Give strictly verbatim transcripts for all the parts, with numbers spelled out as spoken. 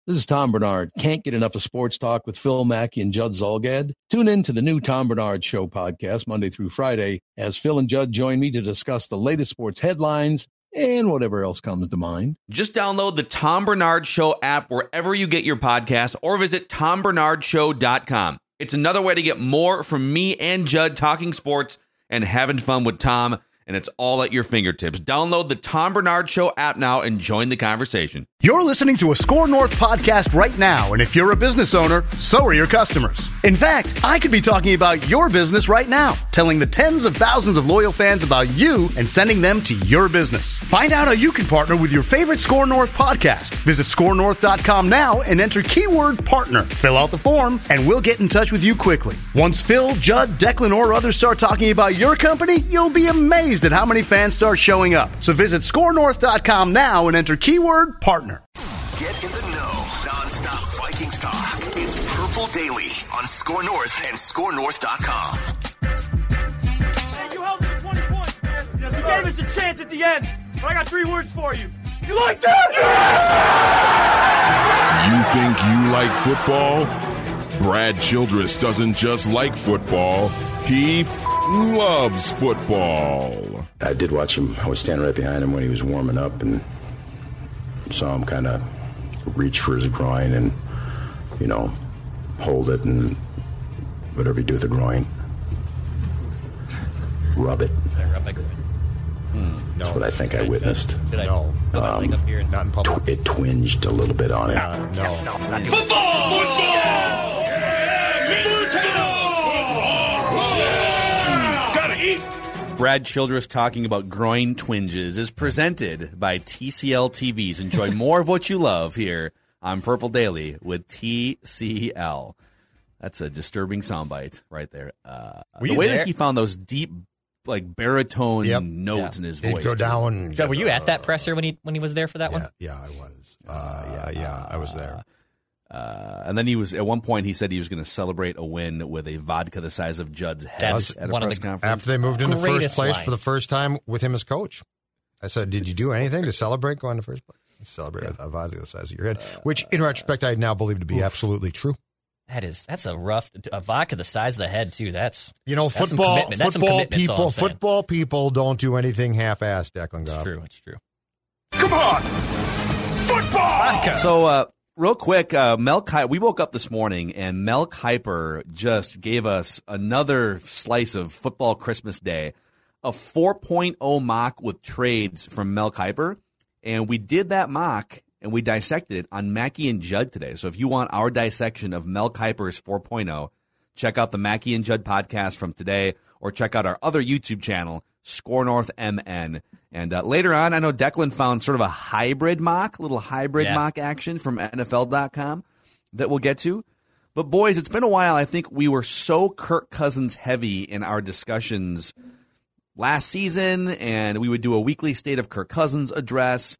This is Tom Bernard. Can't get enough of sports talk with Phil Mackey and Judd Zolgad? Tune in to the new Tom Bernard Show podcast Monday through Friday as Phil and Judd join me to discuss the latest sports headlines and whatever else comes to mind. Just download the Tom Bernard Show app wherever you get your podcasts or visit tom bernard show dot com. It's another way to get more from me and Judd talking sports and having fun with Tom, and it's all at your fingertips. Download the Tom Bernard Show app now and join the conversation. You're listening to a Score North podcast right now, and if you're a business owner, so are your customers. In fact, I could be talking about your business right now, telling the tens of thousands of loyal fans about you and sending them to your business. Find out how you can partner with your favorite Score North podcast. Visit score north dot com now and enter keyword partner. Fill out the form, and we'll get in touch with you quickly. Once Phil, Judd, Declan, or others start talking about your company, you'll be amazed at how many fans start showing up. So visit score north dot com now and enter keyword partner. Get in the know. Non-stop Vikings talk. It's Purple Daily on Score North and score north dot com. Hey, you held us to twenty points, man. You gave us a chance at the end, but I got three words for you. You like that? You think you like football? Brad Childress doesn't just like football. He f- loves football. I did watch him. I was standing right behind him when he was warming up and saw him kind of reach for his groin and, you know, hold it and whatever you do with the groin, rub it. Rub my groin. Hmm. No. That's what I think I witnessed. Should I no. Rub um, like up here? Not in public. Tw- it twinged a little bit on it. Yeah, no. Football! Football! Yeah! Gotta eat! Brad Childress talking about groin twinges is presented by T C L T Vs. Enjoy more of what you love here on Purple Daily with T C L. That's a disturbing soundbite right there. Uh, the way there? that he found those deep, like baritone yep. notes yeah. in his It'd voice. go down. Joe, were you at that presser when he when he was there for that yeah, one? Yeah, I was. Uh, yeah, yeah, I was there. Uh, and then he was at one point. He said he was going to celebrate a win with a vodka the size of Judd's head That's at a one press of the conference. After they moved into first place lines. for the first time with him as coach, I said, "Did you do anything to celebrate going to first place?" Celebrate yeah. a vodka the size of your head, which, in retrospect, I now believe to be Oof. absolutely true. That is that's a rough a vodka the size of the head too. That's you know that's football. That's football people. Football people don't do anything half-assed. Declan Goff. It's true. It's true. Come on, football. Vodka. So, uh, real quick, uh, Mel Kiper, we woke up this morning and Mel Kiper just gave us another slice of football Christmas Day, a four point oh mock with trades from Mel Kiper, and we did that mock. And we dissected it on Mackey and Judd today. So if you want our dissection of Mel Kiper's four point oh, check out the Mackey and Judd podcast from today, or check out our other YouTube channel, Score North M N. And uh, later on, I know Declan found sort of a hybrid mock, little hybrid yeah. mock action from N F L dot com that we'll get to. But boys, it's been a while. I think we were so Kirk Cousins heavy in our discussions last season, and we would do a weekly State of Kirk Cousins address.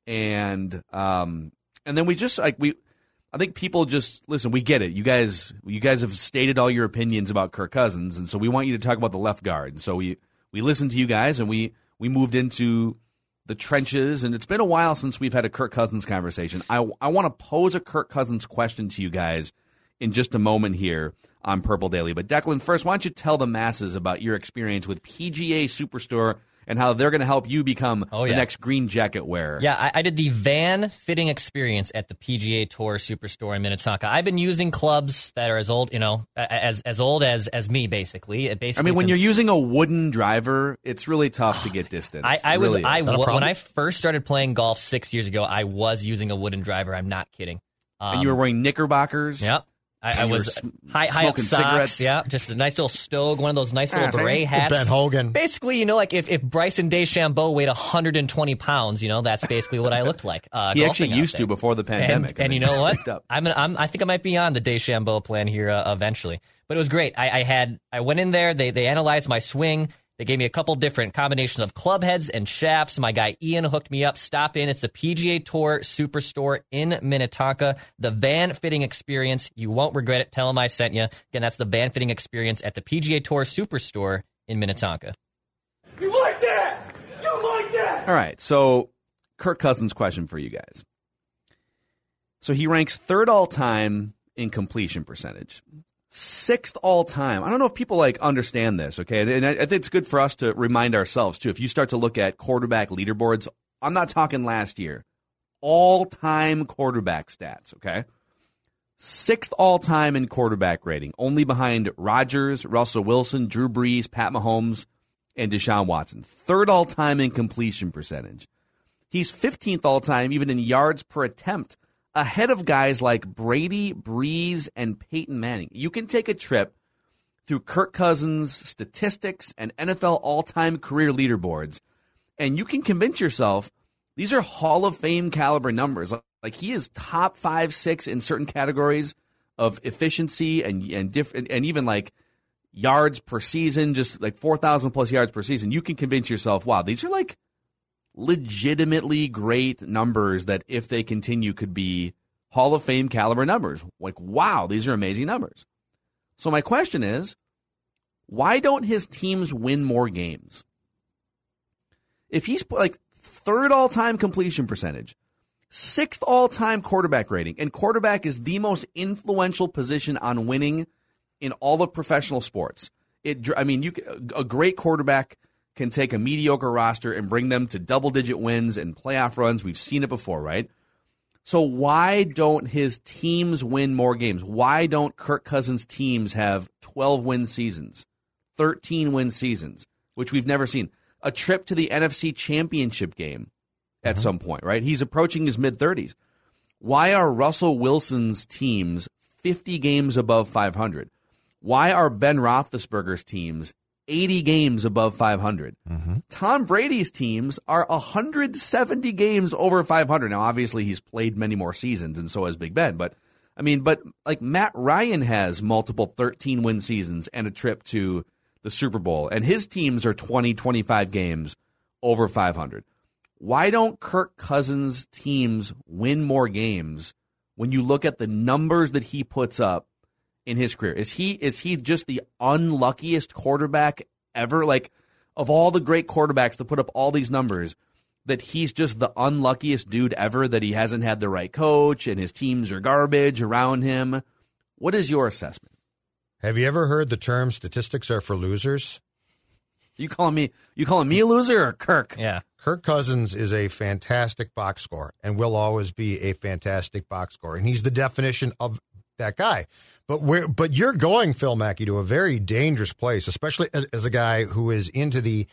And um, and then we just like we, I think people just listen. We get it. You guys, you guys have stated all your opinions about Kirk Cousins, and so we want you to talk about the left guard. And so we we listened to you guys, and we we moved into the trenches. And it's been a while since we've had a Kirk Cousins conversation. I I want to pose a Kirk Cousins question to you guys in just a moment here on Purple Daily. But Declan, first, why don't you tell the masses about your experience with P G A Superstore and how they're going to help you become oh, yeah. the next green jacket wearer. Yeah, I, I did the van fitting experience at the P G A Tour Superstore in Minnetonka. I've been using clubs that are as old, you know, as as old as as me, basically. It basically I mean, when since, you're using a wooden driver, it's really tough to get distance. I, I really was, I w- when I first started playing golf six years ago, I was using a wooden driver. I'm not kidding. Um, and you were wearing knickerbockers. Yep. I, I was sm- high, high up socks, cigarettes. yeah, just a nice little stogue, one of those nice little beret hats. Ben Hogan. Basically, you know, like if, if Bryson DeChambeau weighed one hundred twenty pounds, you know, that's basically what I looked like. Uh, he actually used to before the pandemic. And, and you know what? I'm, an, I'm I think I might be on the DeChambeau plan here uh, eventually. But it was great. I, I had I went in there. They they analyzed my swing. They gave me a couple different combinations of club heads and shafts. My guy Ian hooked me up. Stop in. It's the P G A Tour Superstore in Minnetonka. The van fitting experience. You won't regret it. Tell them I sent you. Again, that's the van fitting experience at the P G A Tour Superstore in Minnetonka. You like that? You like that? All right. So, Kirk Cousins question for you guys. So he ranks third all-time in completion percentage. Sixth all-time. I don't know if people like understand this, okay? And I, I think it's good for us to remind ourselves, too. If you start to look at quarterback leaderboards, I'm not talking last year. All-time quarterback stats, okay? Sixth all-time in quarterback rating, only behind Rodgers, Russell Wilson, Drew Brees, Pat Mahomes, and Deshaun Watson. Third all-time in completion percentage. He's fifteenth all-time even in yards per attempt, ahead of guys like Brady, Brees, and Peyton Manning. You can take a trip through Kirk Cousins' statistics and N F L all-time career leaderboards, and you can convince yourself these are Hall of Fame caliber numbers. Like, he is top five, six in certain categories of efficiency and and different, and even like yards per season, just like four thousand plus yards per season. You can convince yourself, wow, these are like legitimately great numbers that if they continue could be Hall of Fame caliber numbers. Like, wow, these are amazing numbers. So my question is, why don't his teams win more games? If he's like third all-time completion percentage, sixth all-time quarterback rating, and quarterback is the most influential position on winning in all of professional sports. It, I mean, you a great quarterback can take a mediocre roster and bring them to double-digit wins and playoff runs. We've seen it before, right? So why don't his teams win more games? Why don't Kirk Cousins' teams have twelve-win seasons, thirteen-win seasons, which we've never seen? A trip to the N F C Championship game at mm-hmm. some point, right? He's approaching his mid-thirties. Why are Russell Wilson's teams fifty games above five hundred? Why are Ben Roethlisberger's teams eighty games above five hundred? Mm-hmm. Tom Brady's teams are one hundred seventy games over five hundred. Now, obviously, he's played many more seasons, and so has Big Ben. But, I mean, but like Matt Ryan has multiple thirteen-win seasons and a trip to the Super Bowl, and his teams are twenty, twenty-five games over five hundred. Why don't Kirk Cousins' teams win more games when you look at the numbers that he puts up in his career? Is he is he just the unluckiest quarterback ever? Like, of all the great quarterbacks to put up all these numbers, that he's just the unluckiest dude ever, that he hasn't had the right coach and his teams are garbage around him? What is your assessment? Have you ever heard the term statistics are for losers? You calling me you calling me a loser or Kirk? Yeah. Kirk Cousins is a fantastic box scorer and will always be a fantastic box scorer. And he's the definition of that guy. But where but you're going, Phil Mackey, to a very dangerous place, especially as, as a guy who is into the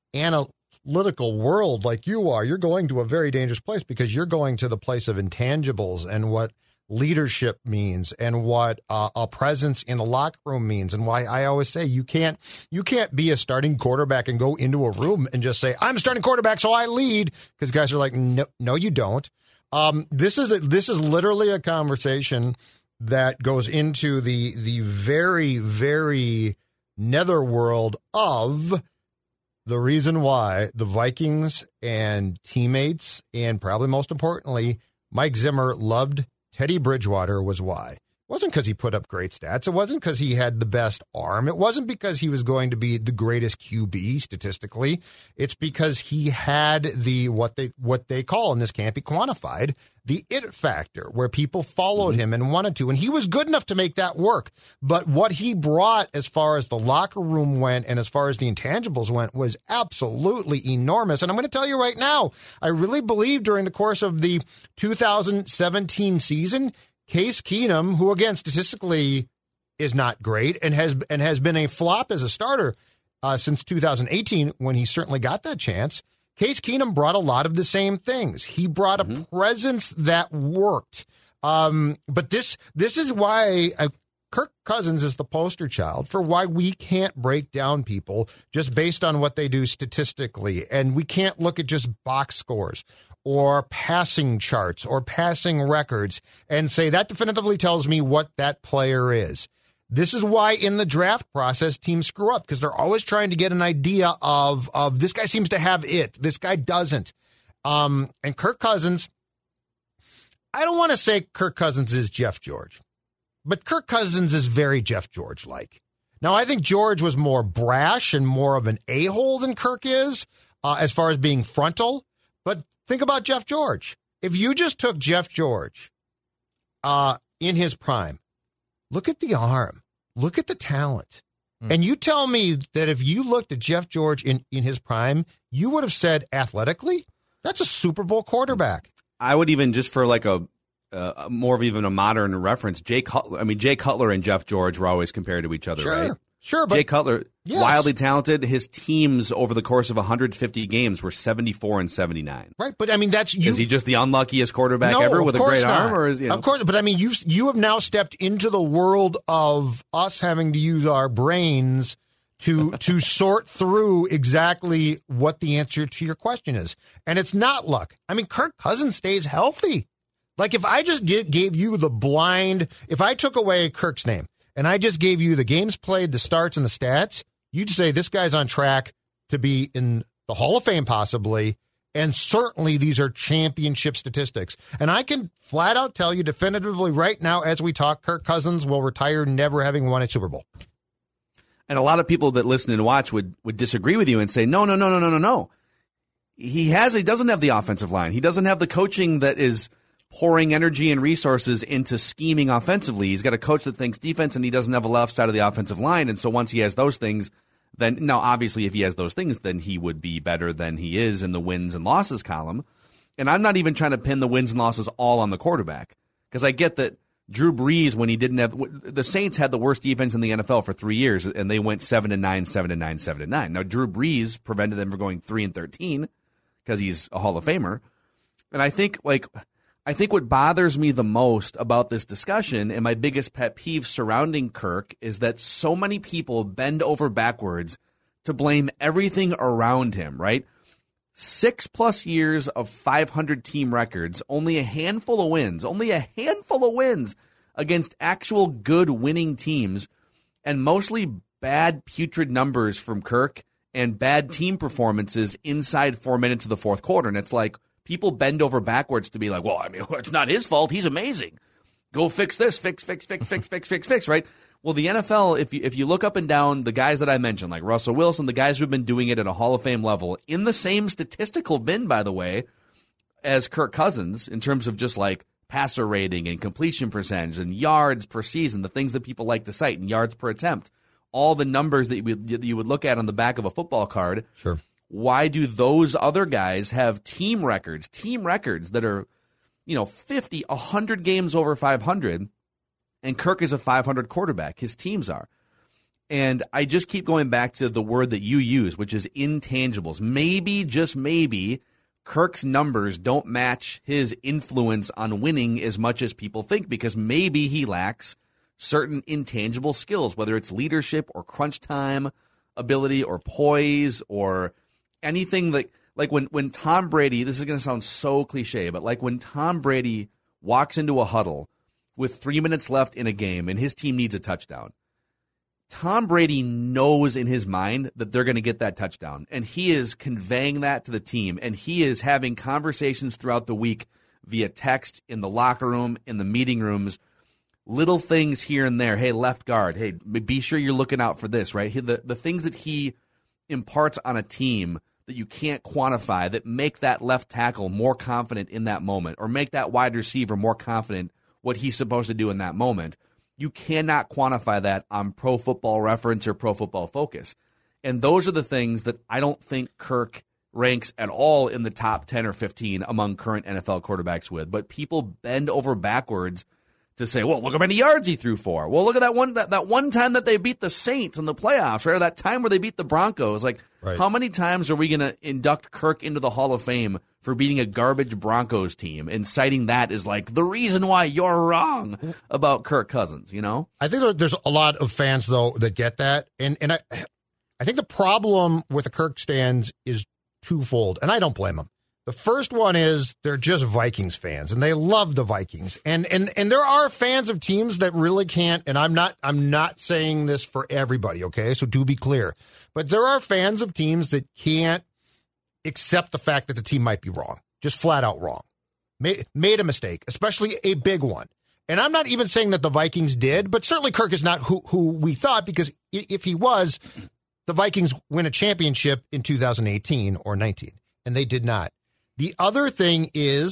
analytical world like you are. You're going to a very dangerous place because you're going to the place of intangibles and what leadership means and what uh, a presence in the locker room means, and why I always say you can't you can't be a starting quarterback and go into a room and just say, I'm starting quarterback, so I lead, because guys are like, no, no, you don't. Um, this is a, this is literally a conversation that goes into the the very, very netherworld of the reason why the Vikings and teammates, and probably most importantly, Mike Zimmer, loved Teddy Bridgewater. Was why. It wasn't because he put up great stats. It wasn't because he had the best arm. It wasn't because he was going to be the greatest Q B statistically. It's because he had the what they what they call, and this can't be quantified, the it factor, where people followed him and wanted to. And he was good enough to make that work. But what he brought as far as the locker room went and as far as the intangibles went was absolutely enormous. And I'm going to tell you right now, I really believe during the course of the two thousand seventeen season, Case Keenum, who again statistically is not great and has and has been a flop as a starter uh, since two thousand eighteen, when he certainly got that chance, Case Keenum brought a lot of the same things. He brought a mm-hmm. presence that worked. Um, but this this is why uh, Kirk Cousins is the poster child for why we can't break down people just based on what they do statistically, and we can't look at just box scores or passing charts or passing records and say that definitively tells me what that player is. This is why in the draft process teams screw up, because they're always trying to get an idea of, of this guy seems to have it, this guy doesn't. Um, and Kirk Cousins, I don't want to say Kirk Cousins is Jeff George, but Kirk Cousins is very Jeff George-like. Now, I think George was more brash and more of an a-hole than Kirk is uh, as far as being frontal. But think about Jeff George. If you just took Jeff George uh, in his prime, look at the arm. Look at the talent. Mm. And you tell me that if you looked at Jeff George in, in his prime, you would have said athletically, that's a Super Bowl quarterback. I would even, just for like a uh, more of even a modern reference, Jay Cutler. I mean, Jay Cutler and Jeff George were always compared to each other, sure, right? Sure, but Jay Cutler, yes. wildly talented. His teams over the course of one hundred fifty games were seventy-four and seventy-nine. Right, but I mean, that's you. Is he just the unluckiest quarterback no, ever with a great not. arm? Or is, you know? Of course, but I mean, you you have now stepped into the world of us having to use our brains to to sort through exactly what the answer to your question is, and it's not luck. I mean, Kirk Cousins stays healthy. Like if I just did, gave you the blind, if I took away Kirk's name and I just gave you the games played, the starts, and the stats, you'd say this guy's on track to be in the Hall of Fame possibly, and certainly these are championship statistics. And I can flat out tell you definitively right now as we talk, Kirk Cousins will retire never having won a Super Bowl. And a lot of people that listen and watch would, would disagree with you and say, no, no, no, no, no, no, no. He has, he doesn't have the offensive line. He doesn't have the coaching that is pouring energy and resources into scheming offensively. He's got a coach that thinks defense, and he doesn't have a left side of the offensive line. And so once he has those things, then now obviously if he has those things, then he would be better than he is in the wins and losses column. And I'm not even trying to pin the wins and losses all on the quarterback, because I get that Drew Brees, when he didn't have the Saints had the worst defense in the N F L for three years, and they went seven and nine, seven and nine, seven and nine. Now Drew Brees prevented them from going three and thirteen because he's a Hall of Famer. And I think like I think what bothers me the most about this discussion, and my biggest pet peeve surrounding Kirk, is that so many people bend over backwards to blame everything around him, right? Six plus years of five hundred team records, only a handful of wins, only a handful of wins against actual good winning teams, and mostly bad, putrid numbers from Kirk and bad team performances inside four minutes of the fourth quarter. And it's like, people bend over backwards to be like, well, I mean, it's not his fault. He's amazing. Go fix this, fix, fix, fix, fix, fix, fix, fix, right? Well, the N F L, if you, if you look up and down the guys that I mentioned, like Russell Wilson, the guys who've been doing it at a Hall of Fame level, in the same statistical bin, by the way, as Kirk Cousins, in terms of just like passer rating and completion percentage and yards per season, the things that people like to cite, and yards per attempt, all the numbers that you would, that you would look at on the back of a football card. Sure. Why do those other guys have team records, team records that are, you know, fifty, one hundred games over five hundred, and Kirk is a five hundred quarterback? His teams are. And I just keep going back to the word that you use, which is intangibles. Maybe, just maybe, Kirk's numbers don't match his influence on winning as much as people think, because maybe he lacks certain intangible skills, whether it's leadership or crunch time ability or poise or anything that, like when, when Tom Brady, this is going to sound so cliche, but like when Tom Brady walks into a huddle with three minutes left in a game and his team needs a touchdown, Tom Brady knows in his mind that they're going to get that touchdown, and he is conveying that to the team, and he is having conversations throughout the week via text, in the locker room, in the meeting rooms, little things here and there. Hey, left guard, hey, be sure you're looking out for this, right? The, the things that he imparts on a team that you can't quantify, that make that left tackle more confident in that moment, or make that wide receiver more confident what he's supposed to do in that moment. You cannot quantify that on Pro Football Reference or Pro Football Focus. And those are the things that I don't think Kirk ranks at all in the top ten or fifteen among current N F L quarterbacks with. But people bend over backwards to say, well, look how many yards he threw for. Well, look at that one that, that one time that they beat the Saints in the playoffs, right? Or that time where they beat the Broncos. Like, right. How many times are we going to induct Kirk into the Hall of Fame for beating a garbage Broncos team and citing that as like the reason why you're wrong about Kirk Cousins, you know? I think there's a lot of fans, though, that get that. And and I, I think the problem with the Kirk stands is twofold, and I don't blame them. The first one is they're just Vikings fans, and they love the Vikings. And and and there are fans of teams that really can't, and I'm not I'm not saying this for everybody, okay? So do be clear. But there are fans of teams that can't accept the fact that the team might be wrong, just flat out wrong. Made, made a mistake, especially a big one. And I'm not even saying that the Vikings did, but certainly Kirk is not who, who we thought, because if he was, the Vikings win a championship in two thousand eighteen or nineteen, and they did not. The other thing is,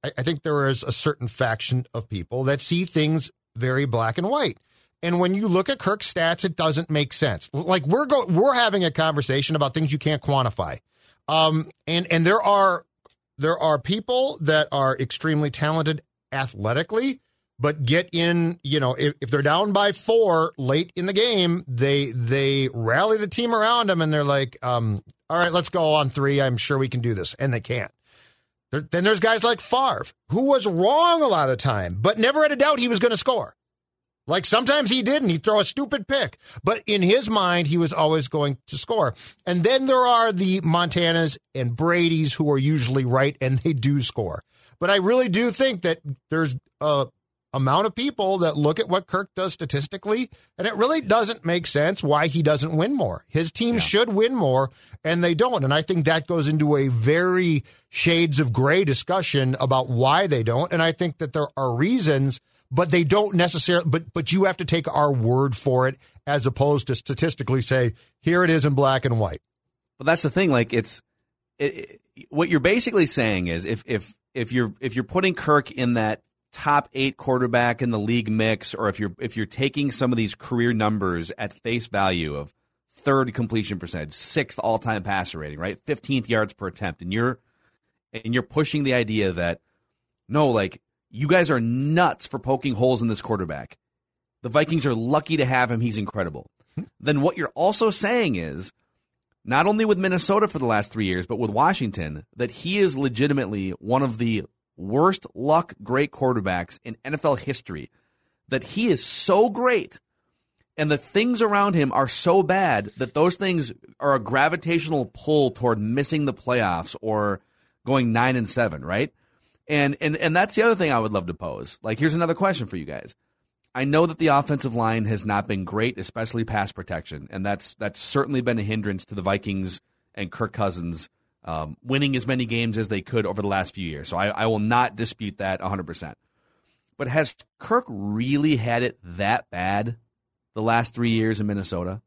I, I think there is a certain faction of people that see things very black and white. And when you look at Kirk's stats, it doesn't make sense. Like we're go, we're having a conversation about things you can't quantify. Um, and and there are there are people that are extremely talented athletically, but get in, you know, if, if they're down by four late in the game, they they rally the team around them and they're like, um, all right, let's go on three. I'm sure we can do this. And they can't. There, then there's guys like Favre, who was wrong a lot of the time, but never had a doubt he was going to score. Like sometimes he didn't. He'd throw a stupid pick. But in his mind, he was always going to score. And then there are the Montanas and Bradys who are usually right, and they do score. But I really do think that there's a amount of people that look at what Kirk does statistically, and it really doesn't make sense why he doesn't win more. His team yeah. should win more, and they don't. And I think that goes into a very shades of gray discussion about why they don't. And I think that there are reasons, but they don't necessarily, but but you have to take our word for it as opposed to statistically say, here it is in black and white. But that's the thing. Like it's it, it, what you're basically saying is if if if you're if you're putting Kirk in that top eight quarterback in the league mix, or if you're if you're taking some of these career numbers at face value of third completion percentage, sixth all time passer rating, right, fifteenth yards per attempt, and you're and you're pushing the idea that no, like. You guys are nuts for poking holes in this quarterback. The Vikings are lucky to have him. He's incredible. Then what you're also saying is, not only with Minnesota for the last three years, but with Washington, that he is legitimately one of the worst luck great quarterbacks in N F L history. That he is so great, and the things around him are so bad that those things are a gravitational pull toward missing the playoffs or going nine and seven, right? And and and that's the other thing I would love to pose. Like, here's another question for you guys. I know that the offensive line has not been great, especially pass protection, and that's that's certainly been a hindrance to the Vikings and Kirk Cousins um, winning as many games as they could over the last few years. So I, I will not dispute that one hundred percent. But has Kirk really had it that bad the last three years in Minnesota?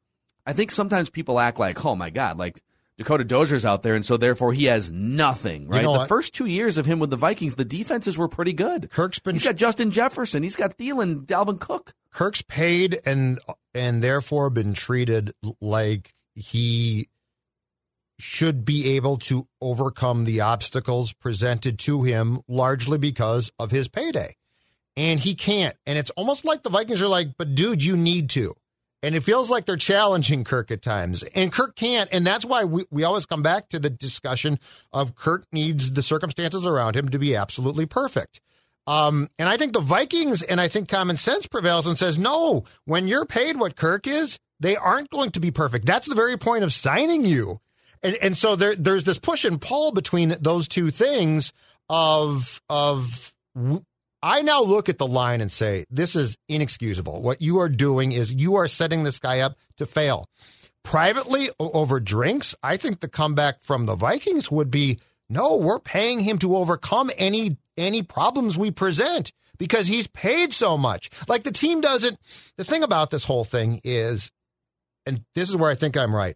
I think sometimes people act like, oh, my God, like, Dakota Dozier's out there, and so therefore he has nothing, right? You know the what? First two years of him with the Vikings, the defenses were pretty good. Kirk's been He's got Justin Jefferson. He's got Thielen, Dalvin Cook. Kirk's paid and and therefore been treated like he should be able to overcome the obstacles presented to him largely because of his payday. And he can't. And it's almost like the Vikings are like, but dude, you need to. And it feels like they're challenging Kirk at times. And Kirk can't. And that's why we, we always come back to the discussion of Kirk needs the circumstances around him to be absolutely perfect. Um, and I think the Vikings, and I think common sense prevails and says, no, when you're paid what Kirk is, they aren't going to be perfect. That's the very point of signing you. And and so there there's this push and pull between those two things of of I now look at the line and say, this is inexcusable. What you are doing is you are setting this guy up to fail. Privately, over drinks, I think the comeback from the Vikings would be, no, we're paying him to overcome any any problems we present because he's paid so much. Like the team doesn't, the thing about this whole thing is, and this is where I think I'm right,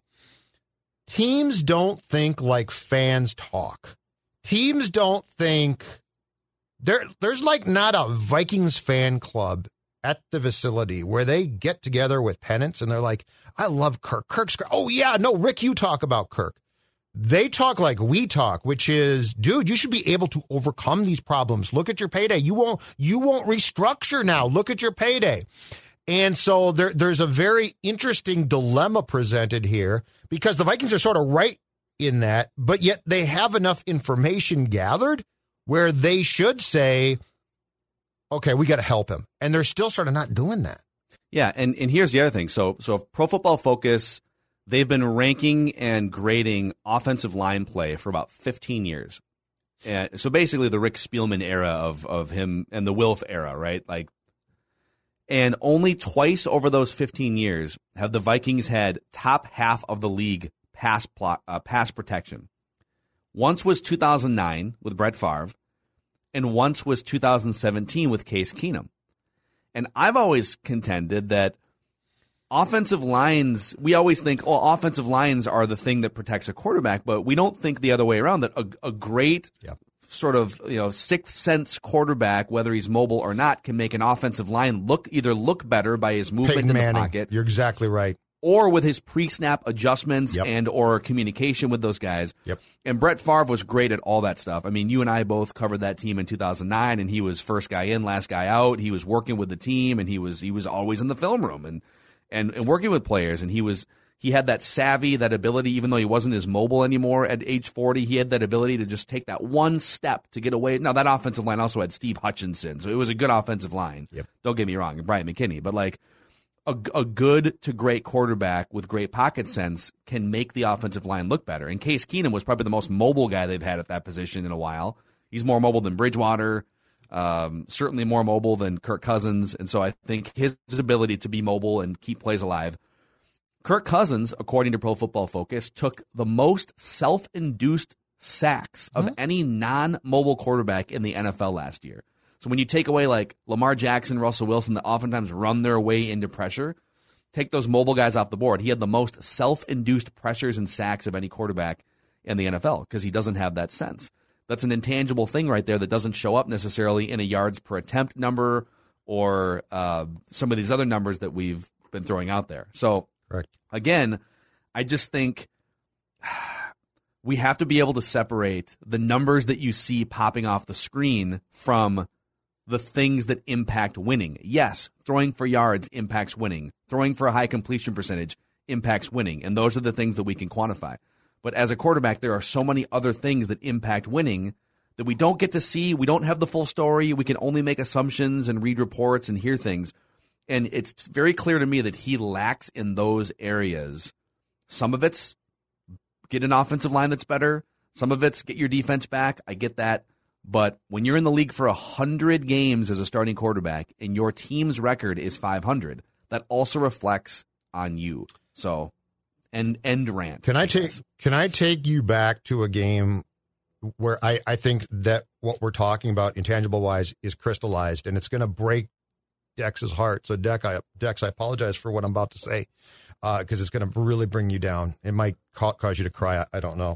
teams don't think like fans talk. Teams don't think... There, there's like not a Vikings fan club at the facility where they get together with pennants and they're like, I love Kirk. Kirk's great. Oh, yeah, no, Rick, you talk about Kirk. They talk like we talk, which is, dude, you should be able to overcome these problems. Look at your payday. You won't you won't restructure now. Look at your payday. And so there, there's a very interesting dilemma presented here because the Vikings are sort of right in that, but yet they have enough information gathered where they should say, okay, we got to help him. And they're still sort of not doing that. Yeah, and, and here's the other thing. So so Pro Football Focus, they've been ranking and grading offensive line play for about fifteen years. And so basically the Rick Spielman era of of him and the Wilf era, right? Like, and only twice over those fifteen years have the Vikings had top half of the league pass plot, uh, pass protection. Once was two thousand nine with Brett Favre, and once was two thousand seventeen with Case Keenum. And I've always contended that offensive lines, we always think, oh, offensive lines are the thing that protects a quarterback, but we don't think the other way around, that a, a great, yep. sort of, you know, sixth sense quarterback, whether he's mobile or not, can make an offensive line look either look better by his movement Peyton in Manning, the pocket. You're exactly right. Or with his pre-snap adjustments Yep. and or communication with those guys. Yep. And Brett Favre was great at all that stuff. I mean, you and I both covered that team in two thousand nine, and he was first guy in, last guy out. He was working with the team, and he was he was always in the film room and and, and working with players. And he was he had that savvy, that ability, even though he wasn't as mobile anymore at age forty, he had that ability to just take that one step to get away. Now, that offensive line also had Steve Hutchinson, so it was a good offensive line. Yep. Don't get me wrong, and Bryant McKinney, but like, A, a good to great quarterback with great pocket sense can make the offensive line look better. And Case Keenum was probably the most mobile guy they've had at that position in a while. He's more mobile than Bridgewater, um, certainly more mobile than Kirk Cousins. And so I think his ability to be mobile and keep plays alive. Kirk Cousins, according to Pro Football Focus, took the most self-induced sacks of mm-hmm. any non-mobile quarterback in the N F L last year. So when you take away like Lamar Jackson, Russell Wilson that oftentimes run their way into pressure, take those mobile guys off the board. He had the most self-induced pressures and sacks of any quarterback in the N F L because he doesn't have that sense. That's an intangible thing right there that doesn't show up necessarily in a yards per attempt number or uh, some of these other numbers that we've been throwing out there. So Correct. Again, I just think we have to be able to separate the numbers that you see popping off the screen from the things that impact winning. Yes, throwing for yards impacts winning. Throwing for a high completion percentage impacts winning. And those are the things that we can quantify. But as a quarterback, there are so many other things that impact winning that we don't get to see. We don't have the full story. We can only make assumptions and read reports and hear things. And it's very clear to me that he lacks in those areas. Some of it's get an offensive line that's better. Some of it's get your defense back. I get that. But when you're in the league for one hundred games as a starting quarterback and your team's record is five hundred, that also reflects on you. So, end, end rant. Can I take Can I take you back to a game where I, I think that what we're talking about intangible-wise is crystallized, and it's going to break Dex's heart. So, Dex, I, Dex, I apologize for what I'm about to say because uh, it's going to really bring you down. It might ca- cause you to cry. I, I don't know.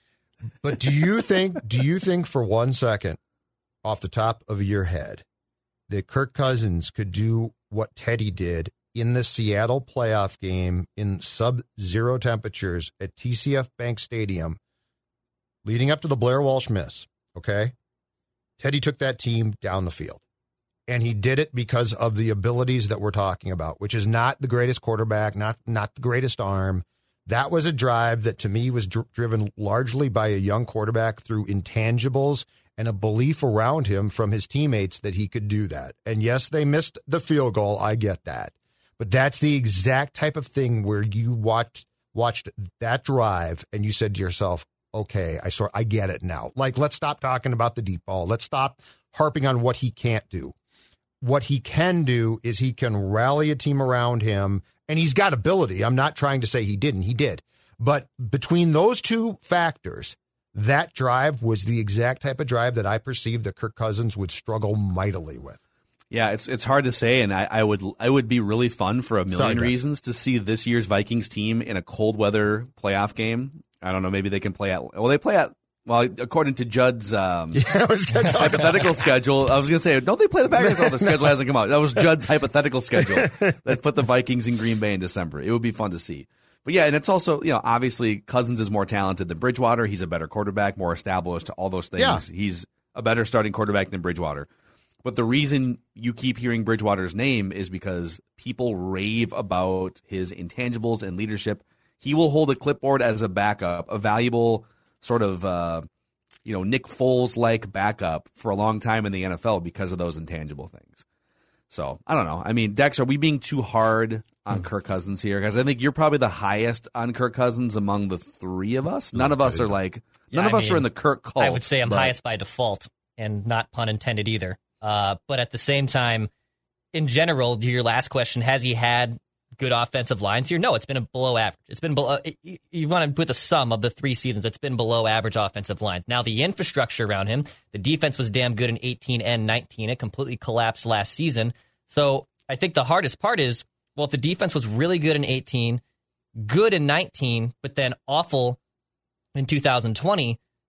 But do you think, do you think for one second, off the top of your head, that Kirk Cousins could do what Teddy did in the Seattle playoff game in sub-zero temperatures at T C F Bank Stadium leading up to the Blair Walsh miss, okay? Teddy took that team down the field. And he did it because of the abilities that we're talking about, which is not the greatest quarterback, not not the greatest arm. That was a drive that, to me, was dr- driven largely by a young quarterback through intangibles and a belief around him from his teammates that he could do that. And, yes, they missed the field goal. I get that. But that's the exact type of thing where you watched watched that drive and you said to yourself, okay, I sort I get it now. Like, let's stop talking about the deep ball. Let's stop harping on what he can't do. What he can do is he can rally a team around him. And he's got ability. I'm not trying to say he didn't. He did. But between those two factors, that drive was the exact type of drive that I perceived that Kirk Cousins would struggle mightily with. Yeah, it's it's hard to say, and I, I would I would be really fun for a million Sorry, reasons to see this year's Vikings team in a cold weather playoff game. I don't know. Maybe they can play at well. They play at well, according to Judd's um, yeah, I was hypothetical schedule. I was going to say, don't they play the Packers? Oh, the schedule hasn't come out. That was Judd's hypothetical schedule that put the Vikings in Green Bay in December. It would be fun to see. But yeah, and it's also, you know, obviously Cousins is more talented than Bridgewater. He's a better quarterback, more established, all those things. Yeah. He's a better starting quarterback than Bridgewater. But the reason you keep hearing Bridgewater's name is because people rave about his intangibles and leadership. He will hold a clipboard as a backup, a valuable sort of, uh, you know, Nick Foles-like backup for a long time in the N F L because of those intangible things. So, I don't know. I mean, Dex, are we being too hard on Kirk Cousins here? Because I think you're probably the highest on Kirk Cousins among the three of us. None of us are like, none yeah, of I us mean, are in the Kirk cult. I would say I'm but... highest by default, and not pun intended either. Uh, but at the same time, in general, to your last question, has he had good offensive lines here? No, it's been a below average. It's been below. You, you want to put the sum of the three seasons, it's been below average offensive lines. Now, the infrastructure around him, the defense was damn good in eighteen and nineteen. It completely collapsed last season. So I think the hardest part is, well, if the defense was really good in eighteen, good in nineteen, but then awful in two thousand twenty,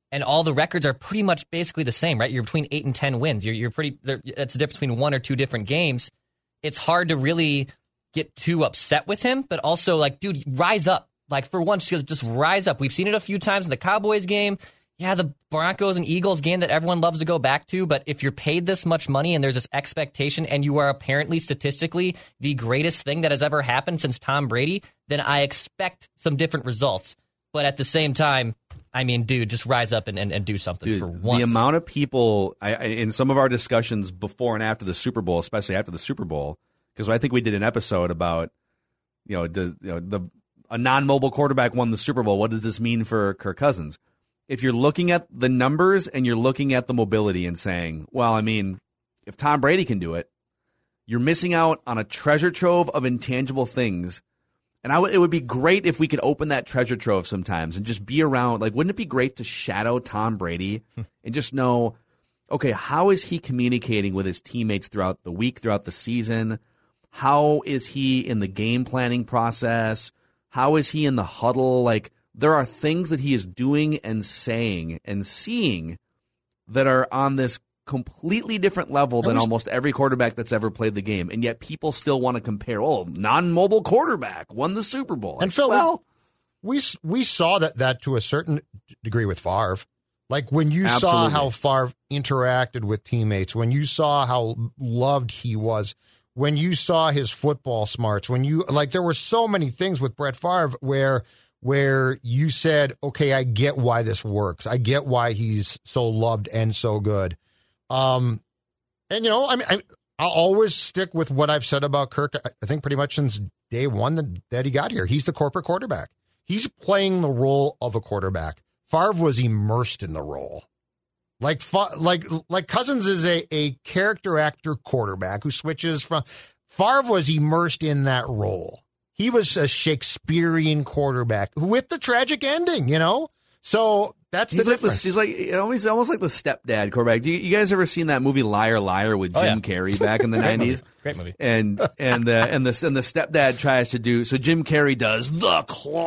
and all the records are pretty much basically the same, right? You're between eight and ten wins. You're you're pretty. That's the difference between one or two different games. It's hard to really get too upset with him, but also like, dude, rise up. Like for once, just rise up. We've seen it a few times in the Cowboys game. Yeah, the Broncos and Eagles game that everyone loves to go back to, but if you're paid this much money and there's this expectation and you are apparently statistically the greatest thing that has ever happened since Tom Brady, then I expect some different results. But at the same time, I mean, dude, just rise up and, and, and do something dude, for once. The amount of people, I, I, in some of our discussions before and after the Super Bowl, especially after the Super Bowl, because I think we did an episode about, you know, the, you know, the a non-mobile quarterback won the Super Bowl. What does this mean for Kirk Cousins? If you're looking at the numbers and you're looking at the mobility and saying, well, I mean, if Tom Brady can do it, you're missing out on a treasure trove of intangible things. And I w- it would be great if we could open that treasure trove sometimes and just be around. Like, wouldn't it be great to shadow Tom Brady and just know, okay, how is he communicating with his teammates throughout the week, throughout the season? How is he in the game planning process? How is he in the huddle? Like, there are things that he is doing and saying and seeing that are on this completely different level than almost every quarterback that's ever played the game. And yet people still want to compare, oh, non-mobile quarterback won the Super Bowl. And like, Phil, well, we we saw that that to a certain degree with Favre. Like when you Absolutely. saw how Favre interacted with teammates, when you saw how loved he was, when you saw his football smarts, when you like there were so many things with Brett Favre where where you said, okay, I get why this works. I get why he's so loved and so good. Um, and, you know, I mean, I, I'll always stick with what I've said about Kirk, I think pretty much since day one that, that he got here. He's the corporate quarterback. He's playing the role of a quarterback. Favre was immersed in the role. Like, like, like Cousins is a, a character actor quarterback who switches from. Favre was immersed in that role. He was a Shakespearean quarterback with the tragic ending, you know? So that's he's the like difference. the, he's like almost almost like the stepdad quarterback. Do you, you guys ever seen that movie Liar Liar with Oh, Jim yeah. Carrey back in the nineties? Great movie. And and the and the and the stepdad tries to do so. Jim Carrey does the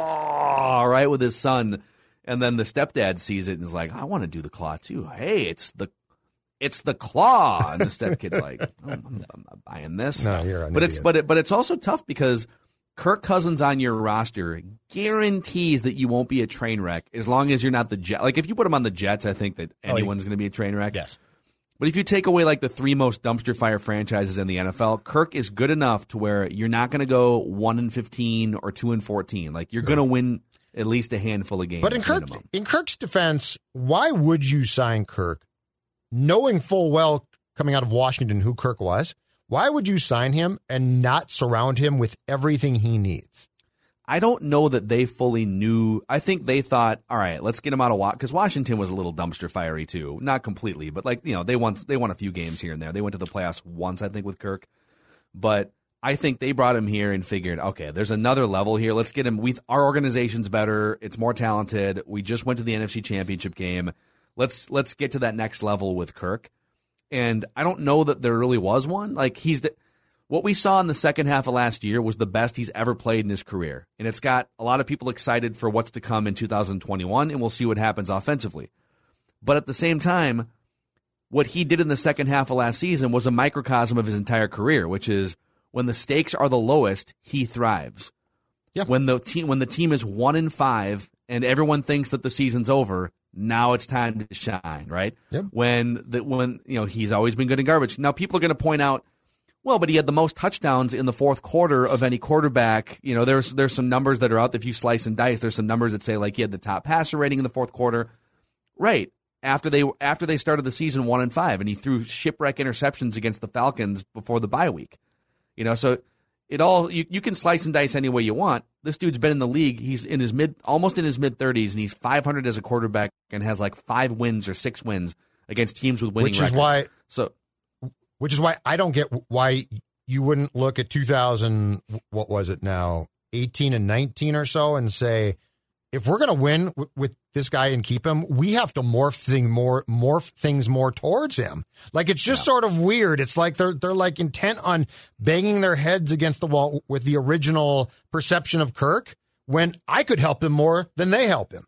claw right with his son, and then the stepdad sees it and is like, "I want to do the claw too." Hey, it's the it's the claw, and the stepkid's like, oh, I'm, "I'm not buying this." No, you're an but it's idiot. but it, but it's also tough because Kirk Cousins on your roster guarantees that you won't be a train wreck as long as you're not the Jets. Like if you put him on the Jets, I think that anyone's going to be a train wreck. Yes. But if you take away like the three most dumpster fire franchises in the N F L, Kirk is good enough to where you're not going to go one and fifteen or two and fourteen. Like you're going to win at least a handful of games. But in Kirk, minimum. in Kirk's defense, why would you sign Kirk, knowing full well coming out of Washington who Kirk was? Why would you sign him and not surround him with everything he needs? I don't know that they fully knew. I think they thought, all right, let's get him out of Washington, because Washington was a little dumpster fiery too. Not completely, but like, you know, they won, they won a few games here and there. They went to the playoffs once, I think, with Kirk. But I think they brought him here and figured, okay, there's another level here. Let's get him. We, our organization's better. It's more talented. We just went to the N F C Championship game. Let's let's get to that next level with Kirk. And I don't know that there really was one. Like he's the, what we saw in the second half of last year was the best he's ever played in his career. And it's got a lot of people excited for what's to come in two thousand twenty-one, and we'll see what happens offensively. But at the same time, what he did in the second half of last season was a microcosm of his entire career, which is when the stakes are the lowest, he thrives. Yeah. When the team when the team is one in five and everyone thinks that the season's over, now it's time to shine, right? Yep. When the when you know he's always been good in garbage. Now people are going to point out, well, but he had the most touchdowns in the fourth quarter of any quarterback. You know, there's there's some numbers that are out there. If you slice and dice, there's some numbers that say like he had the top passer rating in the fourth quarter, right? After they after they started the season one and five, and he threw shipwreck interceptions against the Falcons before the bye week. You know, so it all you, you can slice and dice any way you want. This dude's been in the league. He's in his mid, almost in his mid thirties, and he's five hundred as a quarterback, and has like five wins or six wins against teams with winning Which records. is why, so, which is why I don't get why you wouldn't look at two thousand. What was it now, eighteen and nineteen or so, and say, if we're going to win w- with this guy and keep him, we have to morph thing more, morph things more towards him. Like it's just yeah. sort of weird. It's like they're they're like intent on banging their heads against the wall with the original perception of Kirk, when I could help him more than they help him.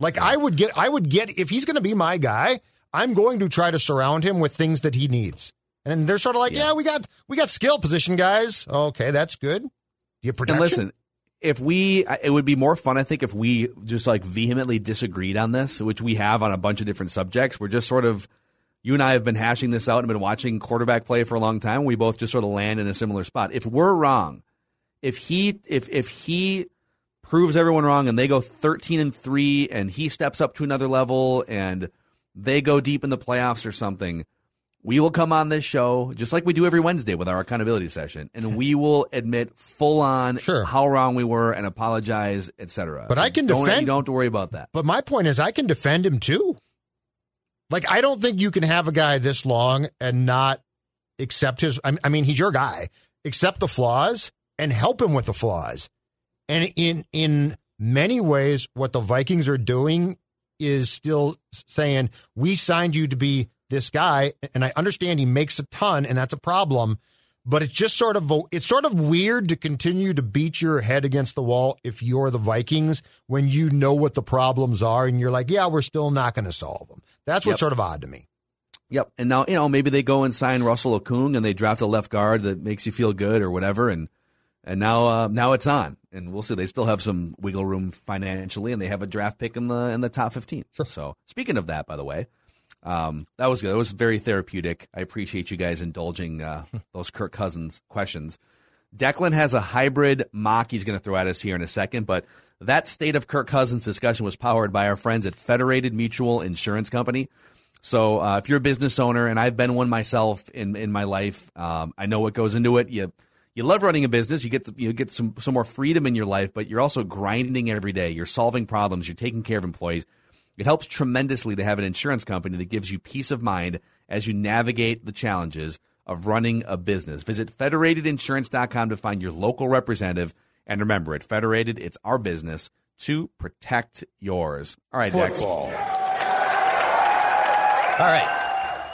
Like I would get, I would get if he's going to be my guy, I'm going to try to surround him with things that he needs. And they're sort of like, yeah, yeah we got we got skill position guys. Okay, that's good. You protection. And listen, if we, it would be more fun, I think, if we just like vehemently disagreed on this, which we have on a bunch of different subjects. We're just sort of, you and I have been hashing this out and been watching quarterback play for a long time. We both just sort of land in a similar spot. If we're wrong, if he, if if he proves everyone wrong and they go thirteen and three and he steps up to another level and they go deep in the playoffs or something, we will come on this show, just like we do every Wednesday with our accountability session, and we will admit full-on sure. how wrong we were and apologize, et cetera. But so I can don't, defend. You don't have to worry about that. But my point is, I can defend him too. Like, I don't think you can have a guy this long and not accept his. I mean, he's your guy. Accept the flaws and help him with the flaws. And in in many ways, what the Vikings are doing is still saying, we signed you to be this guy, and I understand he makes a ton, and that's a problem, but it's just sort of it's sort of weird to continue to beat your head against the wall if you're the Vikings when you know what the problems are, and you're like, yeah, we're still not going to solve them. That's what's yep. sort of odd to me. Yep. And now, you know, maybe they go and sign Russell Okung and they draft a left guard that makes you feel good or whatever, and and now uh, now it's on, and we'll see. They still have some wiggle room financially, and they have a draft pick in the in the top fifteen. Sure. So speaking of that, by the way. Um, that was good. It was very therapeutic. I appreciate you guys indulging uh, those Kirk Cousins questions. Declan has a hybrid mock he's going to throw at us here in a second, but that state of Kirk Cousins discussion was powered by our friends at Federated Mutual Insurance Company. So uh, if you're a business owner, and I've been one myself in, in my life, um, I know what goes into it. You you love running a business. You get the, you get some some more freedom in your life, but you're also grinding every day. You're solving problems. You're taking care of employees. It helps tremendously to have an insurance company that gives you peace of mind as you navigate the challenges of running a business. Visit Federated Insurance dot com to find your local representative. And remember, at Federated, it's our business to protect yours. All right, Dex. All right.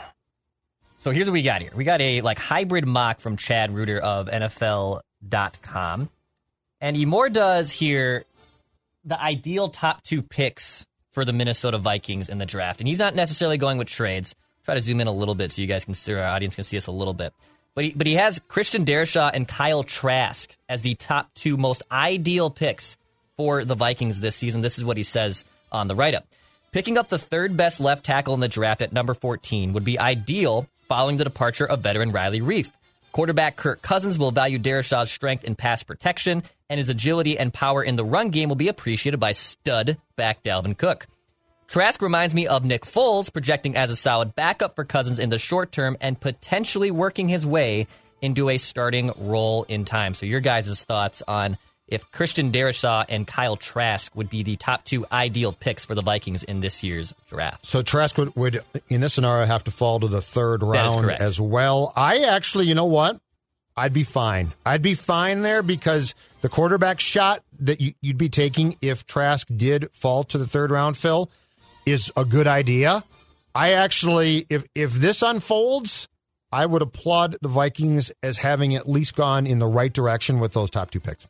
So here's what we got here. We got a like hybrid mock from Chad Reuter of N F L dot com. And he more does here the ideal top two picks for the Minnesota Vikings in the draft. And he's not necessarily going with trades. Try to zoom in a little bit so you guys can see, our audience can see us a little bit. But he, but he has Christian Darrisaw and Kyle Trask as the top two most ideal picks for the Vikings this season. This is what he says on the write-up. Picking up the third best left tackle in the draft at number fourteen would be ideal following the departure of veteran Riley Reiff. Quarterback Kirk Cousins will value Darrisaw's strength in pass protection, and his agility and power in the run game will be appreciated by stud back Dalvin Cook. Trask reminds me of Nick Foles, projecting as a solid backup for Cousins in the short term and potentially working his way into a starting role in time. So your guys' thoughts on if Christian Darrisaw and Kyle Trask would be the top two ideal picks for the Vikings in this year's draft. So Trask would, would in this scenario, have to fall to the third round as well. I actually, you know what? I'd be fine. I'd be fine there because the quarterback shot that you, you'd be taking if Trask did fall to the third round, Phil, is a good idea. I actually, if if this unfolds, I would applaud the Vikings as having at least gone in the right direction with those top two picks.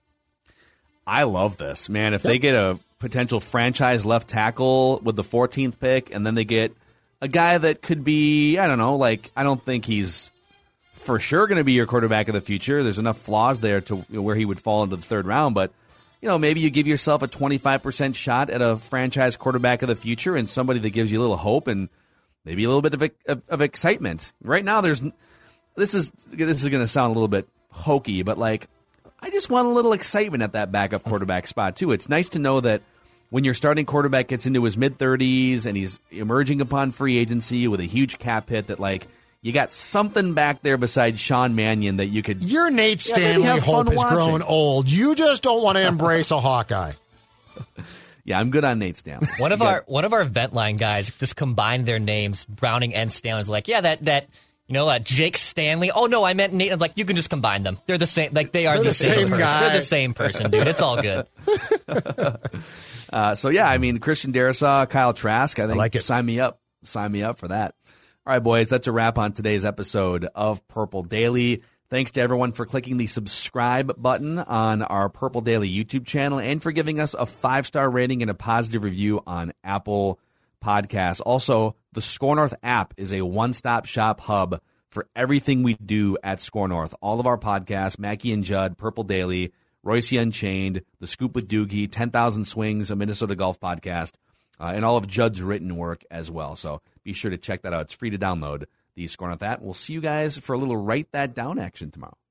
I love this, man. If yep. they get a potential franchise left tackle with the fourteenth pick, and then they get a guy that could be, I don't know, like, I don't think he's for sure going to be your quarterback of the future. There's enough flaws there to where he would fall into the third round, but you know, maybe you give yourself a twenty-five percent shot at a franchise quarterback of the future and somebody that gives you a little hope and maybe a little bit of, of, of excitement. Right now, there's this is this is going to sound a little bit hokey, but like, I just want a little excitement at that backup quarterback spot, too. It's nice to know that when your starting quarterback gets into his mid-thirties and he's emerging upon free agency with a huge cap hit, that, like, you got something back there besides Sean Mannion that you could... Your Nate Stanley yeah, hope is growing old. You just don't want to embrace a Hawkeye. Yeah, I'm good on Nate Stanley. One of our one of our vent line guys just combined their names, Browning and Stanley. Was like, yeah, that... that You know, uh, Jake Stanley. Oh, no, I meant Nate. I'm like, you can just combine them. They're the same. Like, they are the, the same, same person. guy. They're the same person, dude. It's all good. uh, so, yeah, I mean, Christian Darrisaw, Kyle Trask, I think. I like it. Sign me up. Sign me up for that. All right, boys, that's a wrap on today's episode of Purple Daily. Thanks to everyone for clicking the subscribe button on our Purple Daily YouTube channel and for giving us a five-star rating and a positive review on Apple Podcasts. Also, the Score North app is a one-stop shop hub for everything we do at Score North. All of our podcasts, Mackey and Judd, Purple Daily, Royce Unchained, The Scoop with Doogie, ten thousand Swings, a Minnesota golf podcast, uh, and all of Judd's written work as well. So be sure to check that out. It's free to download, the Score North app. We'll see you guys for a little Write That Down action tomorrow.